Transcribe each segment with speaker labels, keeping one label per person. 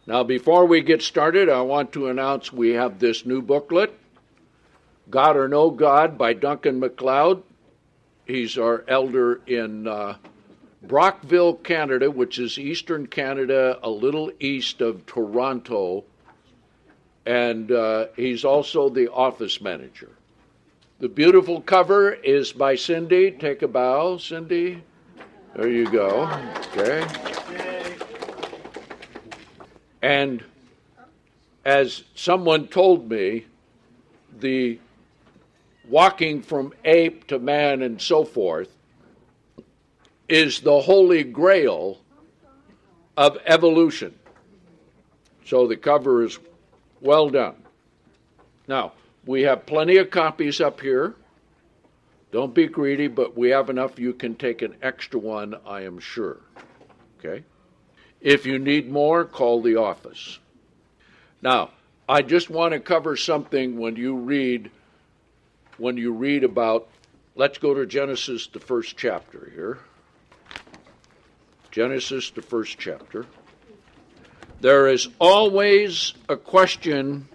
Speaker 1: Now, before we get started, I want to announce we have this new booklet, God or No God by Duncan MacLeod. He's our elder in Brockville, Canada, which is eastern Canada, a little east of Toronto, and he's also the office manager. The beautiful cover is by Cindy. Take a bow, Cindy. There you go. Okay. And as someone told me, the walking from ape to man and so forth is the holy grail of evolution. So the cover is well done. Now, we have plenty of copies up here. Don't be greedy, but we have enough. You can take an extra one, I am sure. Okay? If you need more, call the office. Now, I just want to cover something when you read about, let's go to Genesis, the first chapter here. Genesis, the first chapter. There is always a question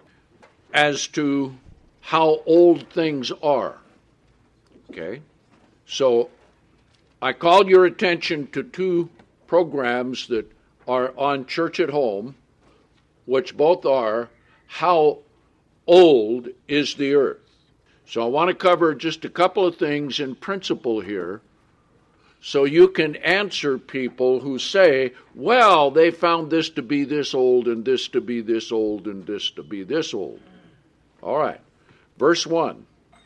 Speaker 1: as to how old things are. Okay? So I called your attention to two programs that are on Church at Home, which both are How Old is the Earth? So I want to cover just a couple of things in principle here so you can answer people who say, well, they found this to be this old and this to be this old and this to be this old. All right. Verse 1.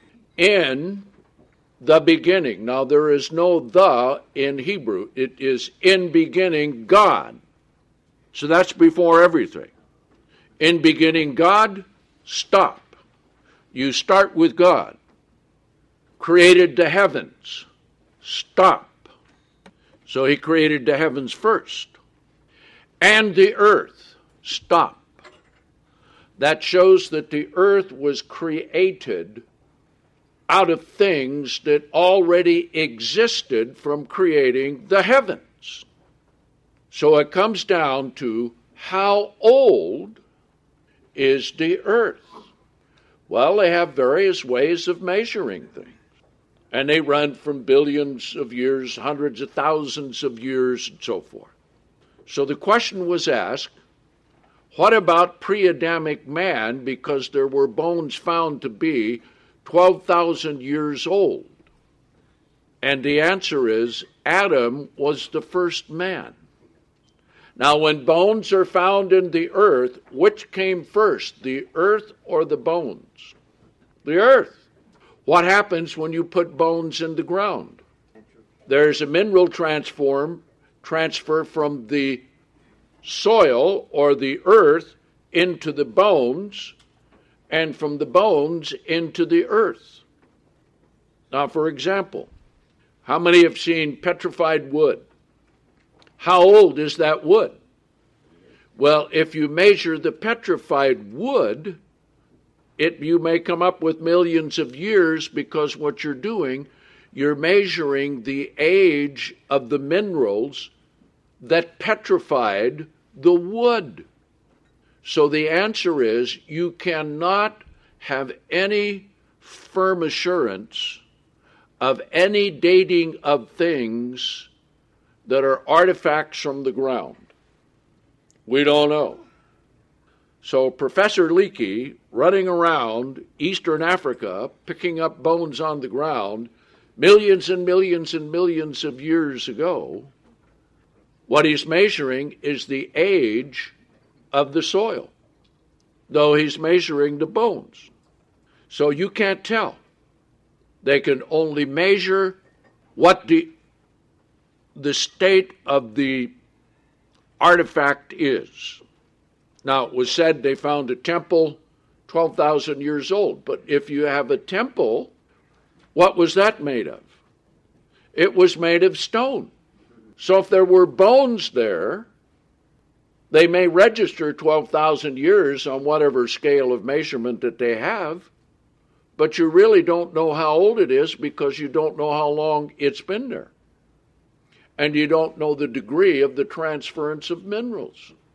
Speaker 1: In the beginning. Now, there is no the in Hebrew. It is in beginning God. So that's before everything. In beginning God, stop. You start with God. Created the heavens. Stop. So he created the heavens first. And the earth. Stop. That shows that the earth was created out of things that already existed from creating the heavens. So it comes down to how old is the earth? Well, they have various ways of measuring things. And they run from billions of years, hundreds of thousands of years, and so forth. So the question was asked, what about pre-Adamic man? Because there were bones found to be 12,000 years old. And the answer is Adam was the first man. Now, when bones are found in the earth, which came first, the earth or the bones? The earth. What happens when you put bones in the ground? There's a mineral transfer from the soil or the earth into the bones, and from the bones into the earth. Now, for example, how many have seen petrified wood? How old is that wood? Well, if you measure the petrified wood, you may come up with millions of years, because what you're doing, you're measuring the age of the minerals that petrified the wood. So the answer is you cannot have any firm assurance of any dating of things that are artifacts from the ground. We don't know. So Professor Leakey, running around Eastern Africa, picking up bones on the ground, millions and millions and millions of years ago, what he's measuring is the age of the soil, though he's measuring the bones. So you can't tell. They can only measure what the state of the artifact is. Now, it was said they found a temple 12,000 years old, but if you have a temple, what was that made of? It was made of stone. So if there were bones there, they may register 12,000 years on whatever scale of measurement that they have, but you really don't know how old it is because you don't know how long it's been there. And you don't know the degree of the transference of minerals.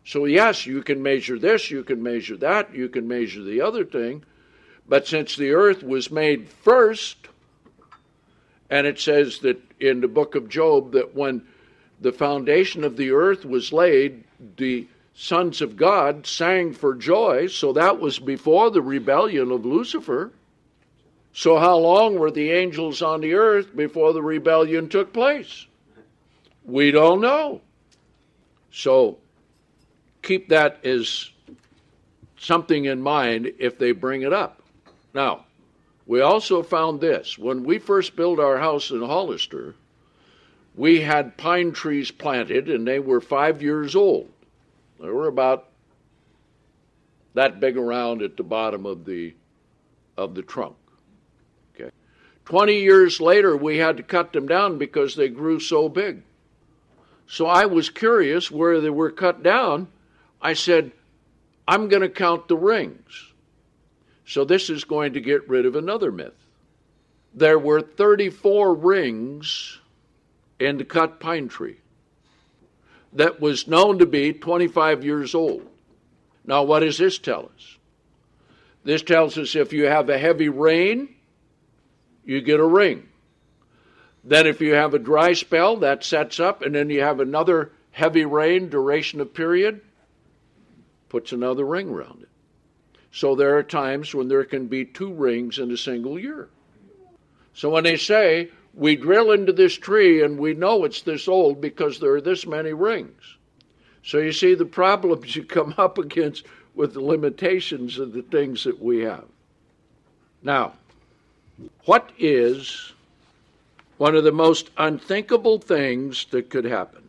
Speaker 1: So yes, you can measure this, you can measure that, you can measure the other thing, but since the earth was made first, and it says that in the book of Job that when the foundation of the earth was laid, the sons of God sang for joy, so that was before the rebellion of Lucifer. So how long were the angels on the earth before the rebellion took place? We don't know. So keep that as something in mind if they bring it up. Now, we also found this. When we first built our house in Hollister, we had pine trees planted, and they were 5 years old. They were about that big around at the bottom of the trunk. Okay. 20 years later, we had to cut them down because they grew so big. So I was curious where they were cut down. I said, I'm going to count the rings. So this is going to get rid of another myth. There were 34 rings in the cut pine tree that was known to be 25 years old. Now, what does this tell us? This tells us if you have a heavy rain, you get a ring. Then if you have a dry spell, that sets up, and then you have another heavy rain, duration of period, puts another ring around it. So there are times when there can be 2 rings in a single year. So when they say, we drill into this tree and we know it's this old because there are this many rings. So you see the problems you come up against with the limitations of the things that we have. Now, what is one of the most unthinkable things that could happen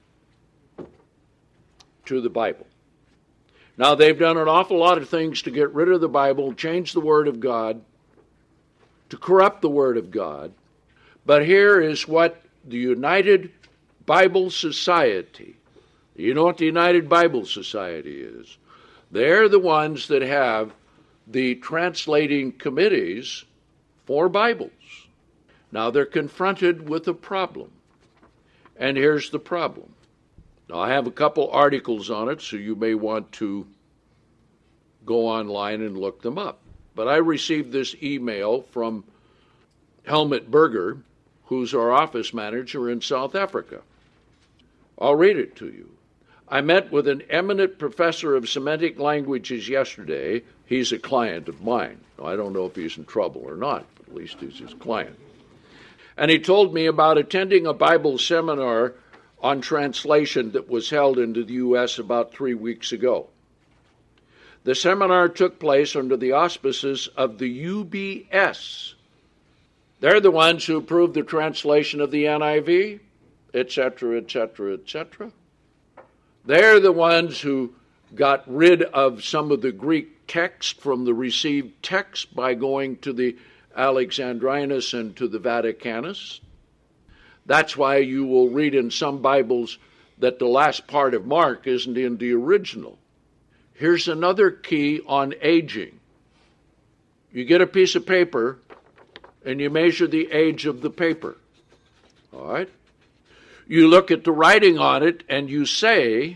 Speaker 1: to the Bible? Now, they've done an awful lot of things to get rid of the Bible, change the Word of God, to corrupt the Word of God. But here is what the United Bible Society, you know what the United Bible Society is? They're the ones that have the translating committees for Bibles. Now they're confronted with a problem. And here's the problem. Now I have a couple articles on it, so you may want to go online and look them up. But I received this email from Helmut Berger, who's our office manager in South Africa. I'll read it to you. I met with an eminent professor of Semitic languages yesterday. He's a client of mine. I don't know if he's in trouble or not, but at least he's his client. And he told me about attending a Bible seminar on translation that was held in the U.S. about 3 weeks ago. The seminar took place under the auspices of the UBS. They're the ones who approved the translation of the NIV, etc., etc., etc. They're the ones who got rid of some of the Greek text from the received text by going to the Alexandrinus and to the Vaticanus. That's why you will read in some Bibles that the last part of Mark isn't in the original. Here's another key on aging. You get a piece of paper and you measure the age of the paper. All right? You look at the writing on it and you say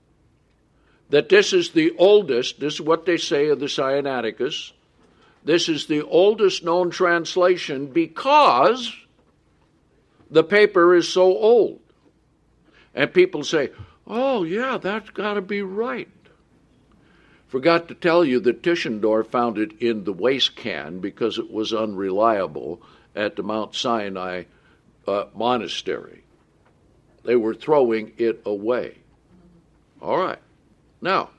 Speaker 1: that this is the oldest, this is what they say of the Sinaiticus, this is the oldest known translation because the paper is so old. And people say, oh yeah, that's got to be right. Forgot to tell you that Tischendorf found it in the waste can because it was unreliable at the Mount Sinai monastery. They were throwing it away. All right. Now,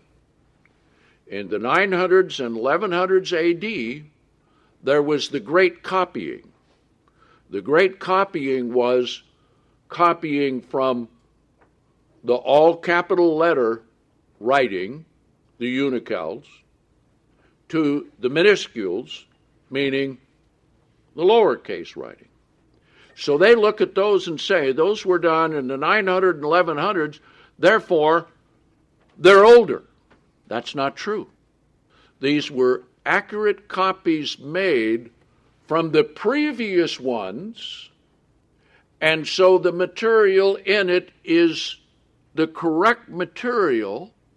Speaker 1: in the 900s and 1100s AD, there was the great copying. The great copying was copying from the all-capital letter writing, the unicals, to the minuscules, meaning the lowercase writing. So they look at those and say, those were done in the 900 and 1100s, therefore, they're older. That's not true. These were accurate copies made from the previous ones, and so the material in it is the correct material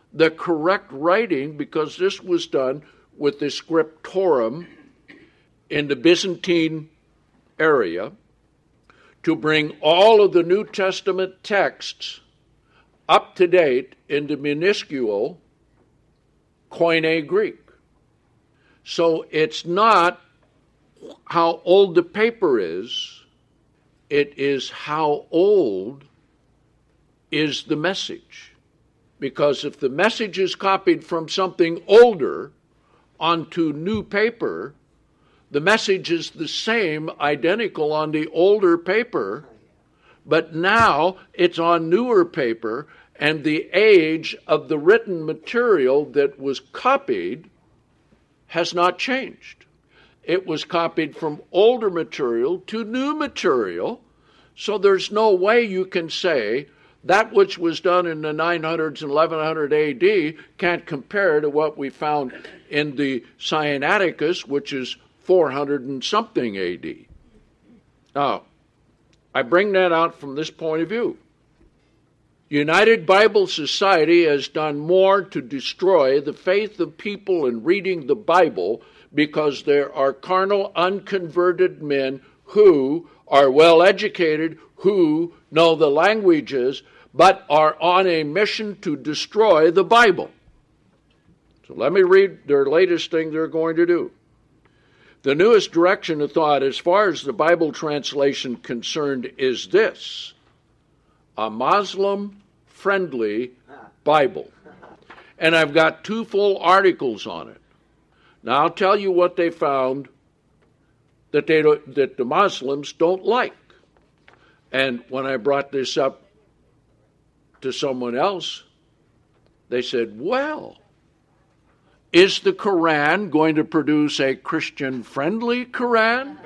Speaker 1: the correct writing, because this was done with the scriptorum in the Byzantine area, to bring all of the New Testament texts up to date in the minuscule Koine Greek. So it's not how old the paper is, it is how old is the message. Because if the message is copied from something older onto new paper, the message is the same, identical on the older paper, but now it's on newer paper, and the age of the written material that was copied has not changed. It was copied from older material to new material, so there's no way you can say that which was done in the 900s and 1100 AD can't compare to what we found in the Sinaiticus, which is 400 and something AD. Now, I bring that out from this point of view. United Bible Society has done more to destroy the faith of people in reading the Bible because there are carnal, unconverted men who are well educated, who know the languages, but are on a mission to destroy the Bible. So let me read their latest thing they're going to do. The newest direction of thought, as far as the Bible translation concerned, is this: a Muslim-friendly Bible. And I've got 2 full articles on it. Now I'll tell you what they found that the Muslims don't like. And when I brought this up to someone else, they said, well, is the Quran going to produce a Christian-friendly Quran?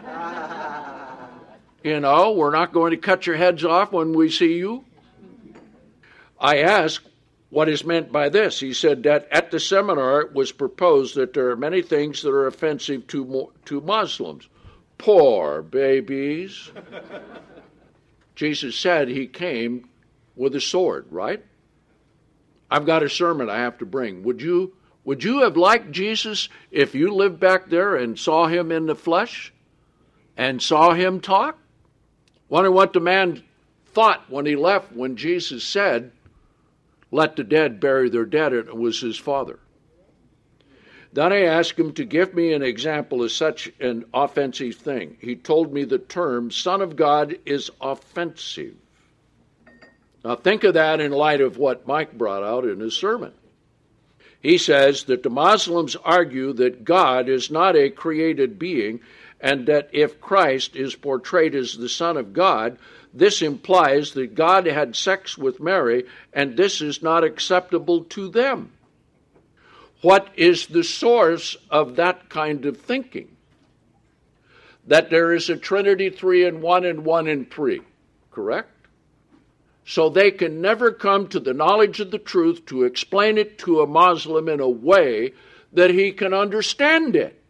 Speaker 1: You know, we're not going to cut your heads off when we see you. I asked what is meant by this. He said that at the seminar it was proposed that there are many things that are offensive to Muslims. Poor babies. Jesus said he came with a sword, right? I've got a sermon I have to bring. Would you have liked Jesus if you lived back there and saw him in the flesh and saw him talk? Wonder what the man thought when he left, when Jesus said, let the dead bury their dead, and it was his father. Then I asked him to give me an example of such an offensive thing. He told me the term Son of God is offensive. Now think of that in light of what Mike brought out in his sermon. He says that the Muslims argue that God is not a created being, and that if Christ is portrayed as the Son of God, this implies that God had sex with Mary, and this is not acceptable to them. What is the source of that kind of thinking? That there is a Trinity, 3 in 1 and 1 in 3, correct? So they can never come to the knowledge of the truth to explain it to a Muslim in a way that he can understand it.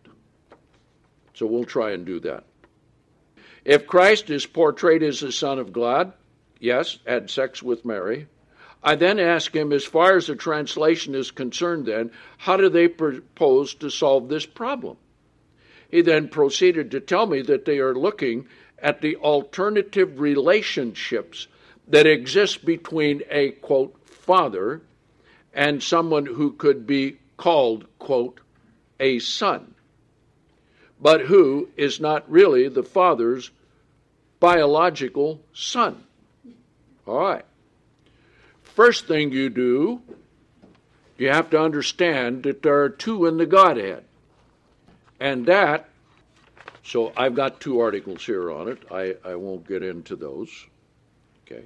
Speaker 1: So we'll try and do that. If Christ is portrayed as the Son of God, yes, had sex with Mary, I then ask him, as far as the translation is concerned then, how do they propose to solve this problem? He then proceeded to tell me that they are looking at the alternative relationships that exist between a, quote, father and someone who could be called, quote, a son, but who is not really the father's biological son. All right. First thing you do, you have to understand that there are 2 in the Godhead. And that, so I've got 2 articles here on it. I won't get into those. Okay.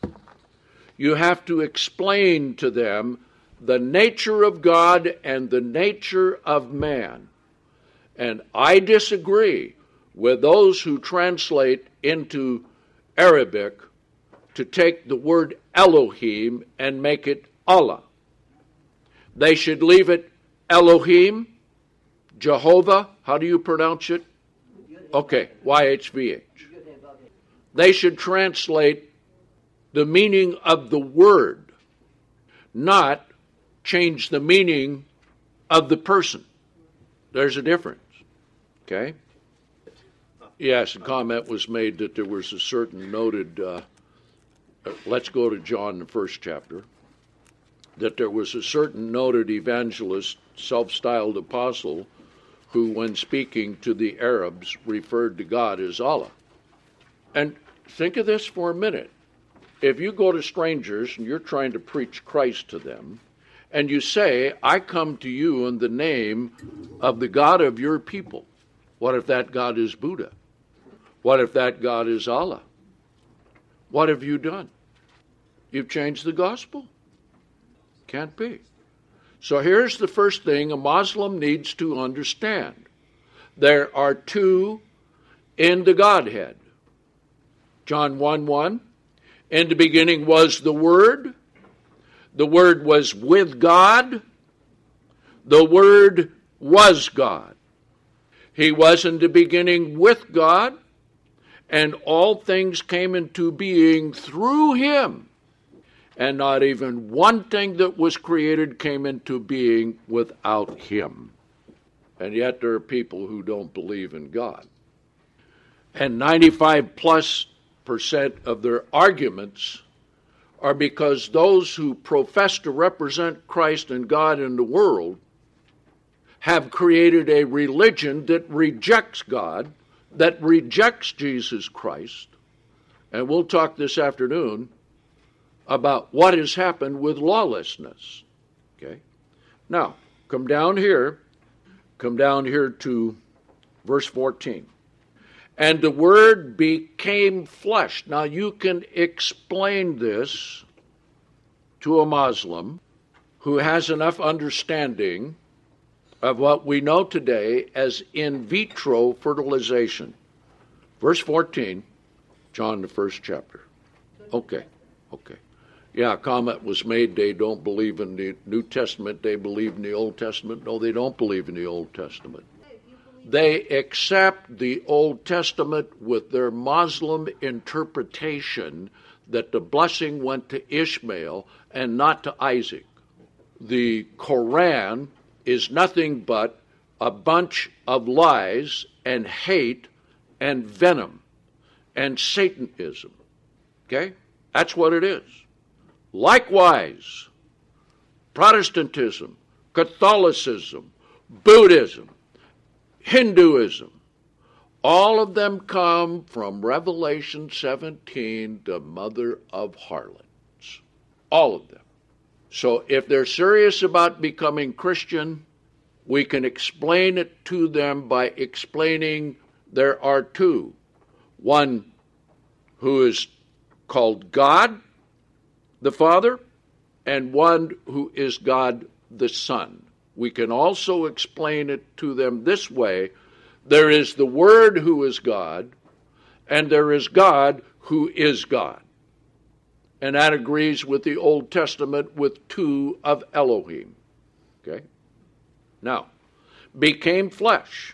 Speaker 1: You have to explain to them the nature of God and the nature of man. And I disagree with those who translate into Arabic to take the word Elohim and make it Allah. They should leave it Elohim, Jehovah, how do you pronounce it? Okay, YHVH. They should translate the meaning of the word, not change the meaning of the person. There's a difference. Okay? Yes, a comment was made that there was a certain noted, let's go to John, the first chapter, that there was a certain noted evangelist, self-styled apostle, who, when speaking to the Arabs, referred to God as Allah. And think of this for a minute. If you go to strangers and you're trying to preach Christ to them, and you say, I come to you in the name of the God of your people, what if that God is Buddha? What if that God is Allah? What have you done? You've changed the gospel. Can't be. So here's the first thing a Muslim needs to understand. There are two in the Godhead. John 1:1, in the beginning was the Word. The Word was with God. The Word was God. He was in the beginning with God, and all things came into being through him. And not even one thing that was created came into being without him. And yet there are people who don't believe in God. And 95+% of their arguments are because those who profess to represent Christ and God in the world have created a religion that rejects God, that rejects Jesus Christ. And we'll talk this afternoon about what has happened with lawlessness. Okay? Now, come down here to verse 14. And the Word became flesh. Now, you can explain this to a Muslim who has enough understanding of what we know today as in vitro fertilization. Verse 14, John, the first chapter. Okay. Yeah, a comment was made, they don't believe in the New Testament, they believe in the Old Testament. No, they don't believe in the Old Testament. They accept the Old Testament with their Muslim interpretation that the blessing went to Ishmael and not to Isaac. The Quran is nothing but a bunch of lies and hate and venom and Satanism. Okay? That's what it is. Likewise, Protestantism, Catholicism, Buddhism, Hinduism, all of them come from Revelation 17, the mother of harlots. All of them. So if they're serious about becoming Christian, we can explain it to them by explaining there are two. One who is called God the Father, and one who is God the Son. We can also explain it to them this way. There is the Word who is God, and there is God who is God. And that agrees with the Old Testament with two of Elohim. Okay? Now, became flesh.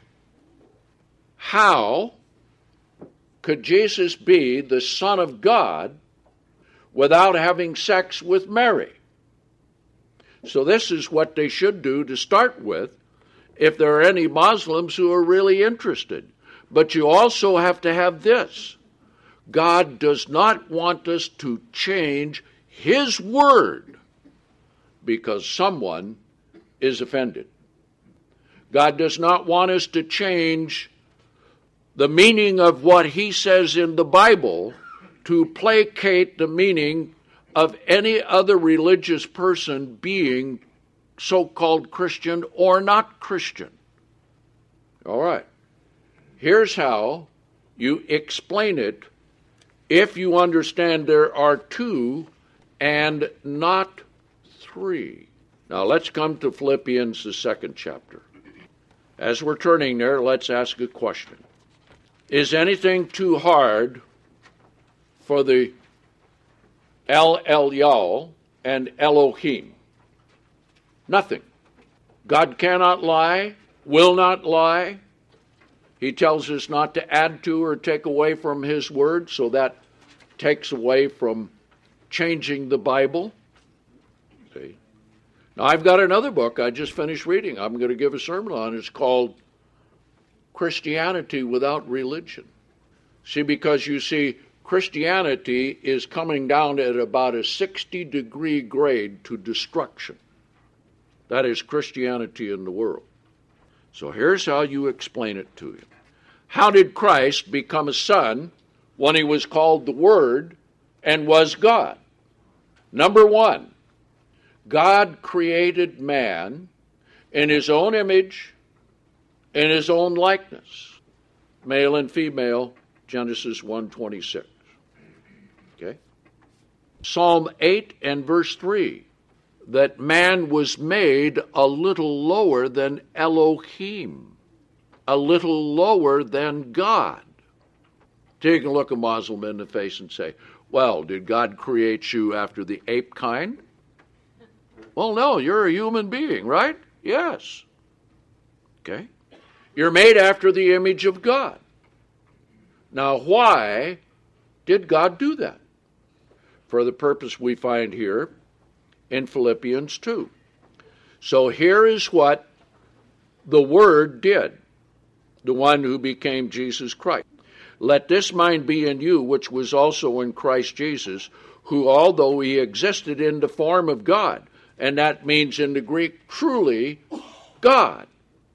Speaker 1: How could Jesus be the Son of God without having sex with Mary? So this is what they should do to start with if there are any Muslims who are really interested. But you also have to have this. God does not want us to change His Word because someone is offended. God does not want us to change the meaning of what He says in the Bible to placate the meaning of any other religious person being so-called Christian or not Christian. All right. Here's how you explain it if you understand there are two and not three. Now let's come to Philippians, the second chapter. As we're turning there, let's ask a question. Is anything too hard for the El Elyon and Elohim? Nothing. God cannot lie, will not lie. He tells us not to add to or take away from His Word, so that takes away from changing the Bible. See? Now, I've got another book I just finished reading. I'm going to give a sermon on it. It's called Christianity Without Religion. See, because you see, Christianity is coming down at about a 60-degree grade to destruction. That is Christianity in the world. So here's how you explain it to him. How did Christ become a son when he was called the Word and was God? Number one, God created man in his own image, in his own likeness, male and female, Genesis 1:26. Okay? Psalm 8 and verse 3, that man was made a little lower than Elohim, a little lower than God. Take a look a Muslim in the face and say, well, did God create you after the ape kind? Well, no, you're a human being, right? Yes. Okay? You're made after the image of God. Now, why did God do that? For the purpose we find here in Philippians 2. So here is what the Word did, the one who became Jesus Christ. Let this mind be in you, which was also in Christ Jesus, who, although he existed in the form of God, and that means in the Greek, truly God.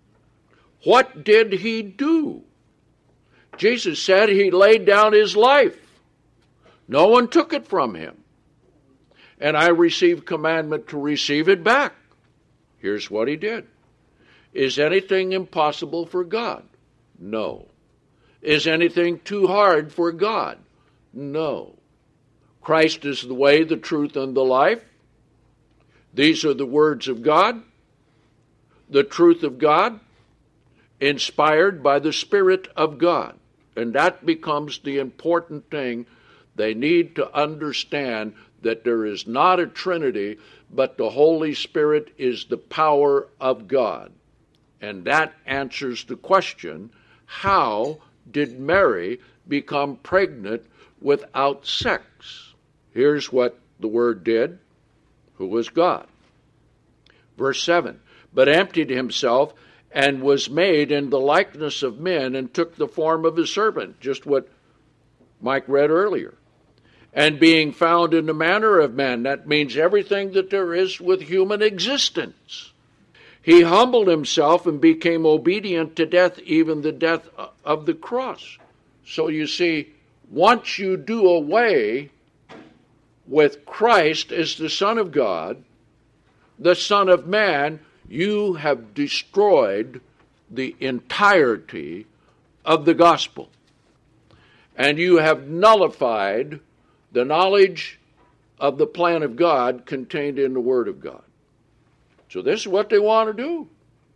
Speaker 1: What did he do? Jesus said he laid down his life. No one took it from him. And I received commandment to receive it back. Here's what he did. Is anything impossible for God? No. Is anything too hard for God? No. Christ is the way, the truth, and the life. These are the words of God, the truth of God, inspired by the Spirit of God. And that becomes the important thing. They need to understand that there is not a Trinity, but the Holy Spirit is the power of God. And that answers the question, how did Mary become pregnant without sex? Here's what the Word did, who was God. Verse 7, but emptied himself and was made in the likeness of men and took the form of a servant, just what Mike read earlier. And being found in the manner of men, that means everything that there is with human existence. He humbled himself and became obedient to death, even the death of the cross. So you see, once you do away with Christ as the Son of God, the Son of Man, you have destroyed the entirety of the gospel. And you have nullified the knowledge of the plan of God contained in the Word of God. So this is what they want to do.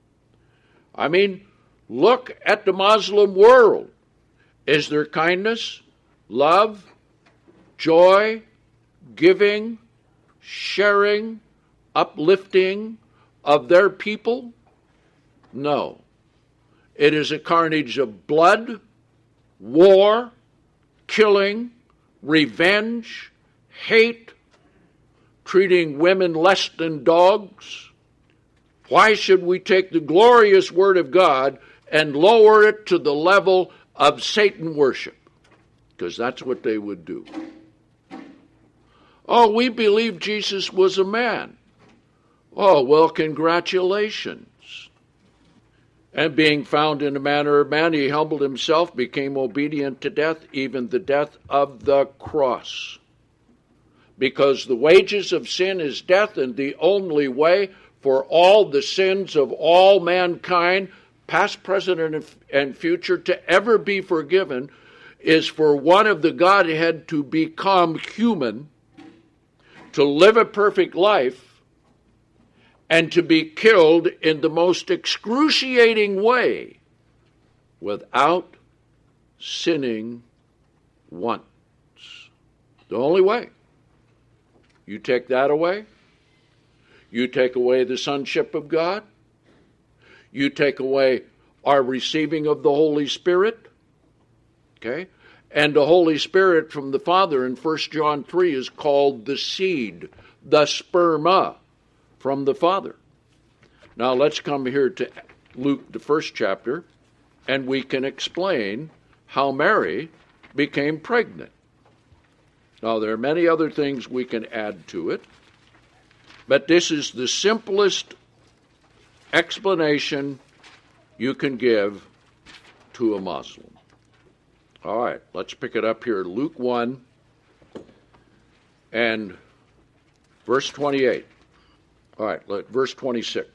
Speaker 1: I mean, look at the Muslim world. Is there kindness, love, joy, giving, sharing, uplifting of their people? No. It is a carnage of blood, war, killing, revenge, hate, treating women less than dogs. Why should we take the glorious Word of God and lower it to the level of Satan worship? Because that's what they would do. Oh, we believe Jesus was a man. Oh, well, congratulations. And being found in the manner of man, he humbled himself, became obedient to death, even the death of the cross. Because the wages of sin is death, and the only way for all the sins of all mankind, past, present, and future, to ever be forgiven is for one of the Godhead to become human, to live a perfect life, and to be killed in the most excruciating way without sinning once. The only way. You take that away, you take away the sonship of God, you take away our receiving of the Holy Spirit, okay? And the Holy Spirit from the Father in 1 John 3 is called the seed, the sperma, from the Father. Now let's come here to Luke, the first chapter, and we can explain how Mary became pregnant. Now there are many other things we can add to it, but this is the simplest explanation you can give to a Muslim. All right, let's pick it up here. Luke 1 and verse 28. All right, verse 26.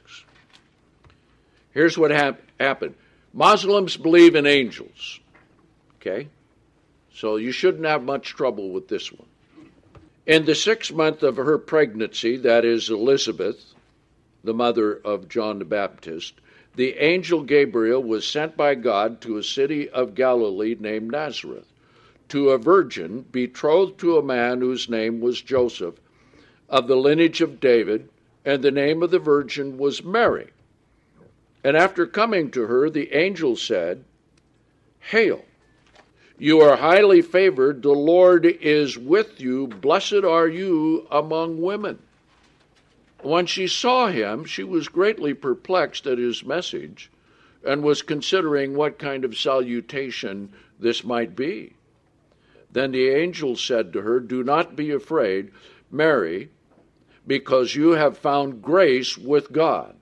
Speaker 1: Here's what happened. Muslims believe in angels. Okay? So you shouldn't have much trouble with this one. In the 6th month of her pregnancy, that is Elizabeth, the mother of John the Baptist, the angel Gabriel was sent by God to a city of Galilee named Nazareth, to a virgin betrothed to a man whose name was Joseph, of the lineage of David, and the name of the virgin was Mary. And after coming to her, the angel said, "Hail, you are highly favored, the Lord is with you, blessed are you among women." When she saw him, she was greatly perplexed at his message and was considering what kind of salutation this might be. Then the angel said to her, "Do not be afraid, Mary, because you have found grace with God."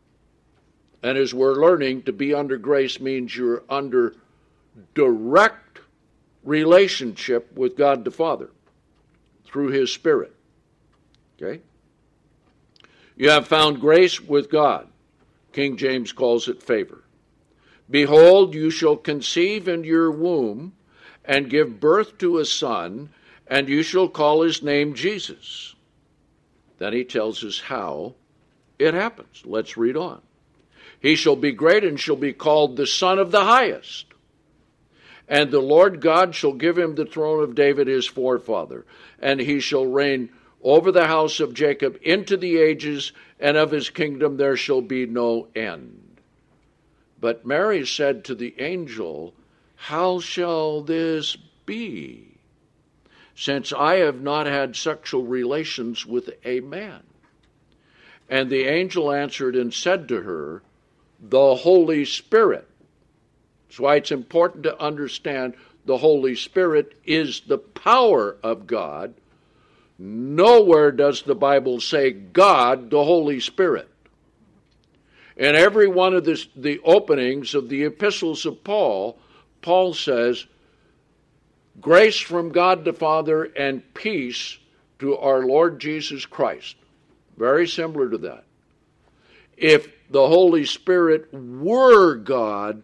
Speaker 1: And as we're learning, to be under grace means you're under direct relationship with God the Father through his Spirit. Okay? You have found grace with God. King James calls it favor. "Behold, you shall conceive in your womb and give birth to a son, and you shall call his name Jesus." Then he tells us how it happens. Let's read on. "He shall be great and shall be called the Son of the Highest. And the Lord God shall give him the throne of David his forefather, and he shall reign over the house of Jacob into the ages, and of his kingdom there shall be no end." But Mary said to the angel, "How shall this be, since I have not had sexual relations with a man?" And the angel answered and said to her, "The Holy Spirit." That's why it's important to understand the Holy Spirit is the power of God. Nowhere does the Bible say God, the Holy Spirit. In every one of the openings of the epistles of Paul, Paul says, "Grace from God the Father and peace to our Lord Jesus Christ." Very similar to that. If the Holy Spirit were God,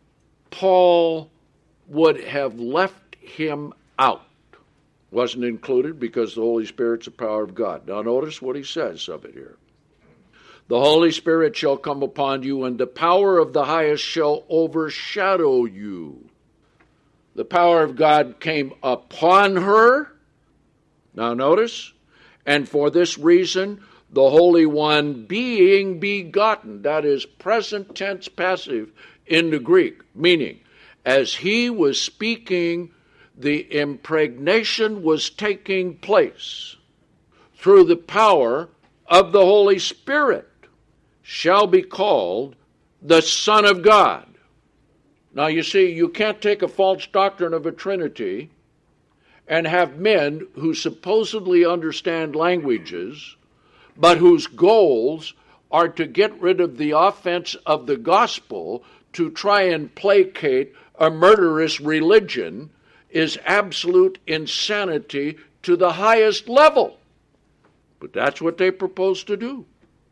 Speaker 1: Paul would have left him out. Wasn't included because the Holy Spirit's the power of God. Now notice what he says of it here. "The Holy Spirit shall come upon you, and the power of the highest shall overshadow you." The power of God came upon her. Now notice, "and for this reason, the Holy One being begotten," that is present tense passive in the Greek, meaning as he was speaking, the impregnation was taking place through the power of the Holy Spirit, shall be called the Son of God. Now you see, you can't take a false doctrine of a Trinity and have men who supposedly understand languages, but whose goals are to get rid of the offense of the gospel to try and placate a murderous religion, is absolute insanity to the highest level. But that's what they propose to do.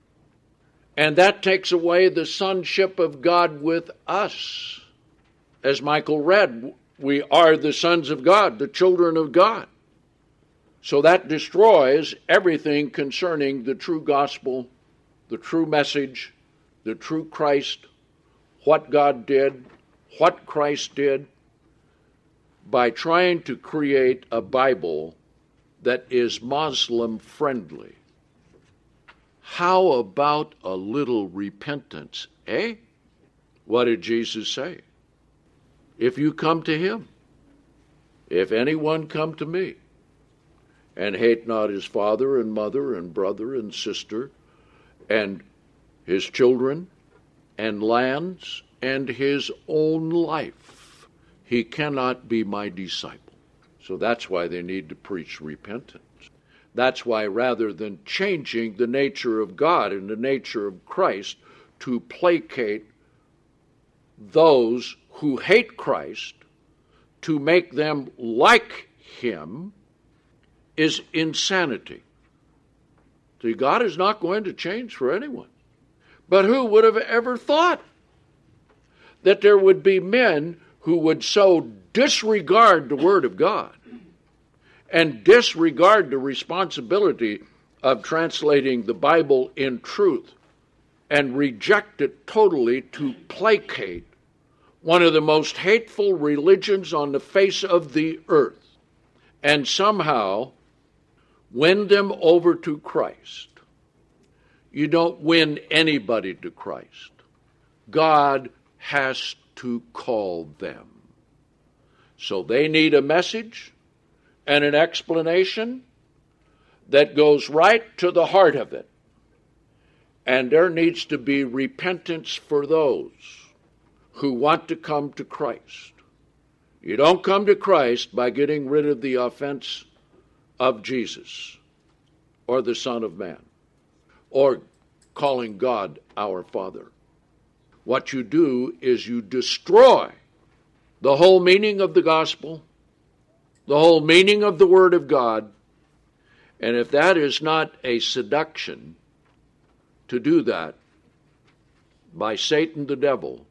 Speaker 1: And that takes away the sonship of God with us. As Michael read, we are the sons of God, the children of God. So that destroys everything concerning the true gospel, the true message, the true Christ, what God did, what Christ did, by trying to create a Bible that is Muslim friendly. How about a little repentance, eh? What did Jesus say? If you come to him, if anyone come to me, and hate not his father and mother and brother and sister and his children and lands and his own life. He cannot be my disciple. So that's why they need to preach repentance. That's why rather than changing the nature of God and the nature of Christ to placate those who hate Christ, to make them like him, is insanity. See, God is not going to change for anyone. But who would have ever thought that there would be men who would so disregard the Word of God and disregard the responsibility of translating the Bible in truth and reject it totally to placate one of the most hateful religions on the face of the earth and somehow win them over to Christ? You don't win anybody to Christ. God has to call them. So they need a message and an explanation that goes right to the heart of it. And there needs to be repentance for those who want to come to Christ. You don't come to Christ by getting rid of the offense of Jesus or the Son of Man or calling God our Father. What you do is you destroy the whole meaning of the gospel, the whole meaning of the Word of God, and if that is not a seduction to do that by Satan the devil,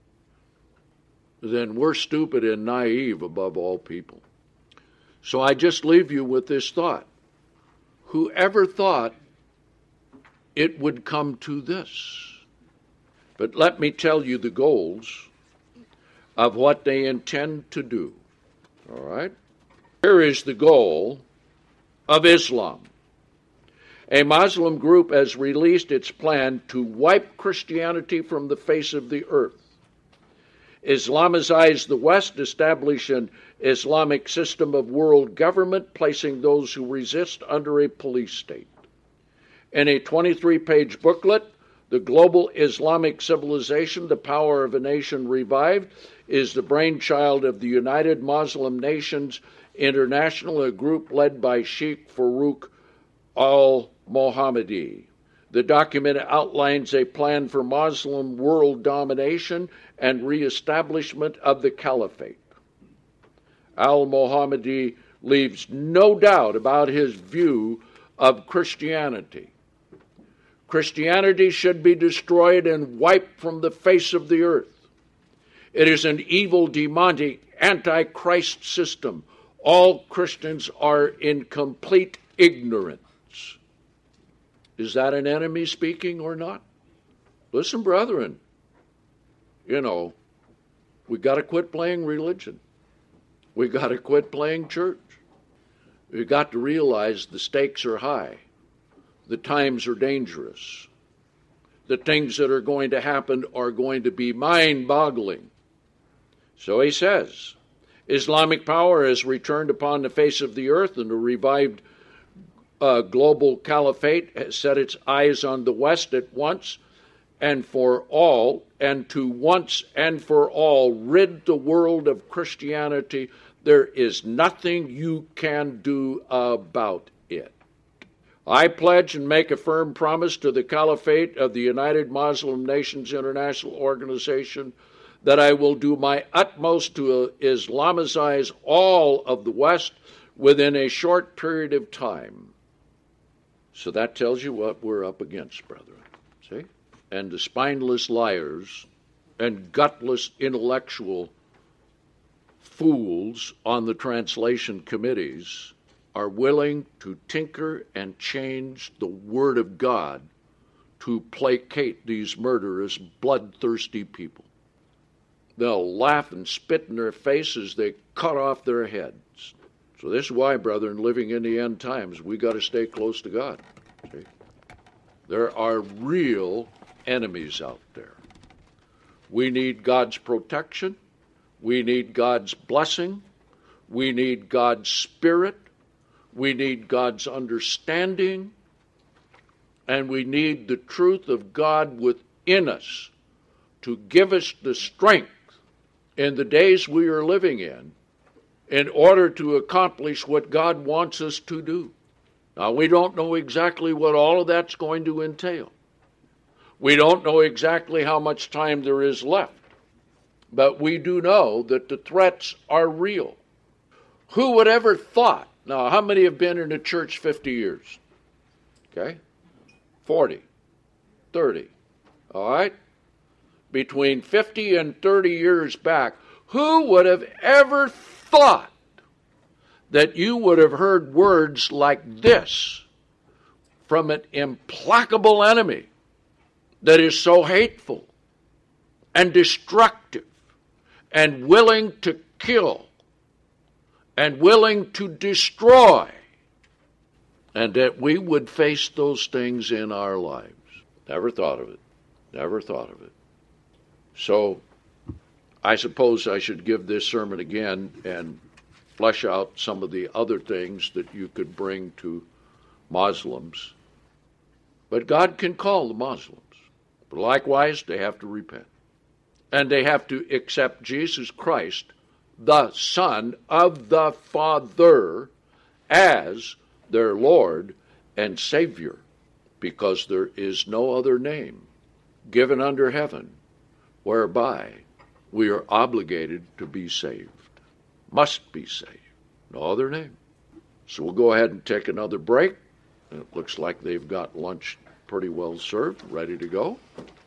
Speaker 1: then we're stupid and naive above all people. So I just leave you with this thought. Whoever thought it would come to this? But let me tell you the goals of what they intend to do. All right? Here is the goal of Islam. A Muslim group has released its plan to wipe Christianity from the face of the earth, Islamize the West, establish an Islamic system of world government, placing those who resist under a police state. In a 23-page booklet, The Global Islamic Civilization, The Power of a Nation Revived, is the brainchild of the United Muslim Nations International, a group led by Sheikh Farouk al-Mohammadi. The document outlines a plan for Muslim world domination and reestablishment of the caliphate. Al-Mohammadi leaves no doubt about his view of Christianity. Christianity should be destroyed and wiped from the face of the earth. It is an evil, demonic, anti-Christ system. All Christians are in complete ignorance. Is that an enemy speaking or not? Listen, brethren, we got to quit playing religion. We got to quit playing church. We got to realize the stakes are high. The times are dangerous. The things that are going to happen are going to be mind-boggling. So he says, Islamic power has returned upon the face of the earth, and the revived global caliphate has set its eyes on the West at once and for all, and to once and for all rid the world of Christianity. There is nothing you can do about it. I pledge and make a firm promise to the Caliphate of the United Muslim Nations International Organization that I will do my utmost to Islamize all of the West within a short period of time. So that tells you what we're up against, brethren. See? And the spineless liars and gutless intellectual fools on the translation committees are willing to tinker and change the Word of God to placate these murderous, bloodthirsty people. They'll laugh and spit in their faces. They cut off their heads. So this is why, brethren, living in the end times, we got to stay close to God. See? There are real enemies out there. We need God's protection. We need God's blessing. We need God's Spirit. We need God's understanding. And we need the truth of God within us to give us the strength in the days we are living in order to accomplish what God wants us to do. Now, we don't know exactly what all of that's going to entail. We don't know exactly how much time there is left. But we do know that the threats are real. Who would ever thought? Now, how many have been in the church 50 years? Okay? 40, 30. All right? Between 50 and 30 years back, who would have ever thought that you would have heard words like this from an implacable enemy that is so hateful and destructive and willing to kill and willing to destroy, and that we would face those things in our lives? Never thought of it. Never thought of it. So I suppose I should give this sermon again and flesh out some of the other things that you could bring to Muslims. But God can call the Muslims. But likewise, they have to repent. And they have to accept Jesus Christ, the Son of the Father, as their Lord and Savior, because there is no other name given under heaven whereby we are obligated to be saved. Must be saved. No other name. So we'll go ahead and take another break. It looks like they've got lunch pretty well served, ready to go.